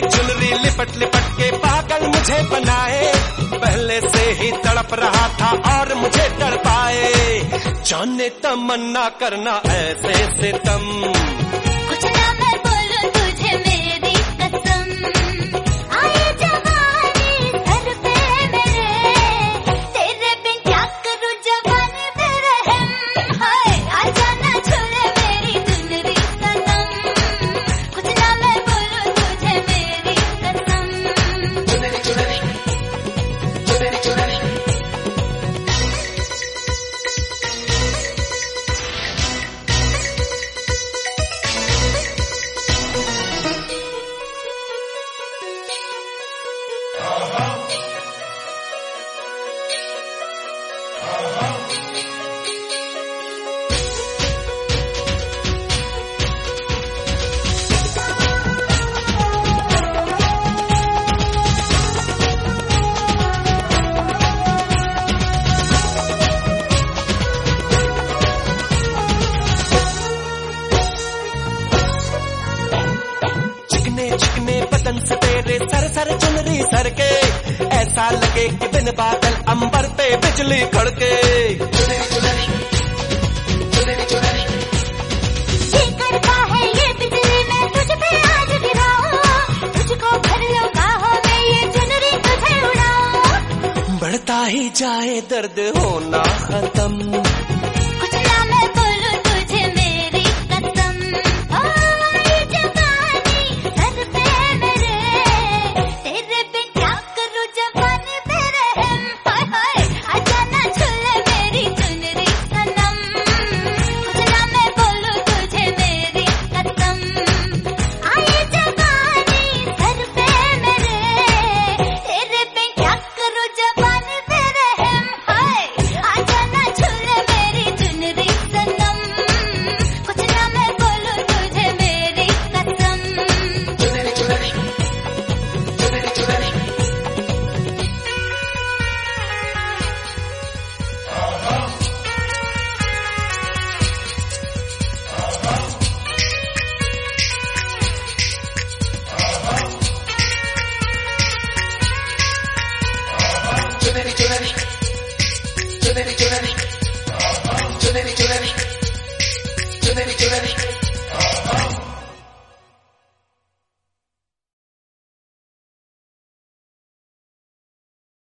चुनरी लिपट लिपट के पागल मुझे बनाए, पहले से ही तड़प रहा था और मुझे तड़पाए। जाने तमन्ना करना ऐसे सितम, कुछ ना मैं बोलूं तुझे मेरी कसम, आए जवानी सर पे मेरे, तेरे बिन क्या करूं जवानी में रहम। हाय आजा ना छोड़े मेरी चुनरी सनम, कुछ ना मैं बोलूं तुझे मेरी कसम। चुनरी चुनरी चुनरी चुनरी। चिकने बदन से तेरे सर सर चुनरी सर के, ऐसा लगे कि बिन बादल अंबर पे बिजली खड़के। चुनरी चुनरी चुनरी चुनरी। ये करता है ये बिजली मैं तुझ पे आज गिराऊं, तुझको भर लो बाहों में ये चुनरी तुझे उड़ाऊं। बढ़ता ही जाए दर्द होना खत्म,